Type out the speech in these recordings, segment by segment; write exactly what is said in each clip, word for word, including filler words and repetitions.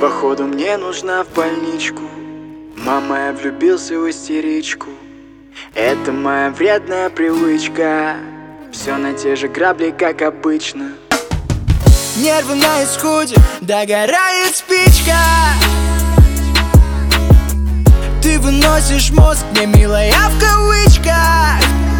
Походу мне нужна в больничку. Мама, я влюбился в истеричку. Это моя вредная привычка. Все на те же грабли, как обычно. Нервы на исходе, догорает спичка. Ты выносишь мозг, мне милая в кавычках.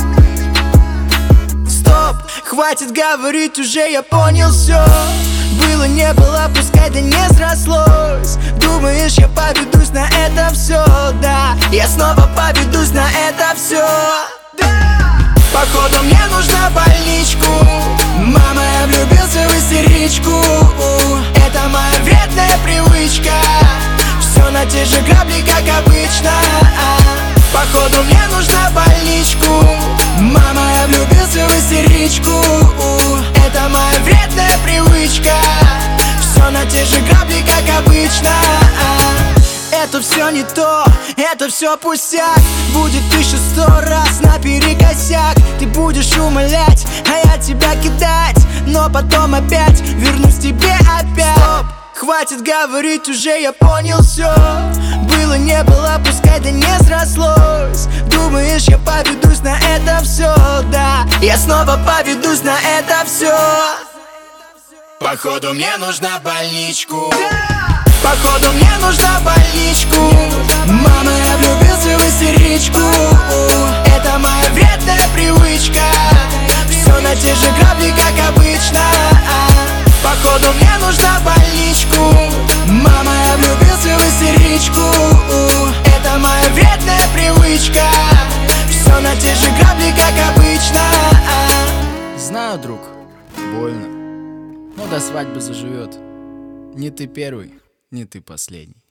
Стоп, хватит говорить, уже я понял все. Было не было, пускай да не срослось. Думаешь, я поведусь на это все, да. Я снова поведусь на это все, да. Походу мне нужна больничку. Мама, я влюбился в истеричку. Это моя вредная привычка. Все на те же грабли, как обычно. Походу мне нужна больничку. Мама, я влюбился в истеричку. Это моя вредная привычка. Все на те же грабли, как обычно. Это все не то, это все пустяк. Будет тысячу сто раз наперекосяк. Ты будешь умолять, а я тебя кидать. Но потом опять вернусь тебе опять. Стоп, хватит говорить, уже я понял все. Было не было, пускай да не срослось. Думаешь, я поведусь на это все, да. Я снова поведусь на это все. Походу мне нужна больничку. Походу мне нужна больничку. Мама, я влюбился в истеричку. Это моя вредная привычка. Все на те же грабли, как обычно. Походу мне нужна больничку. Мама, я влюбился в истеричку. Это моя вредная привычка. Все на те же грабли, как обычно. Знаю, друг, больно, но до свадьбы заживет. Не ты первый, не ты последний.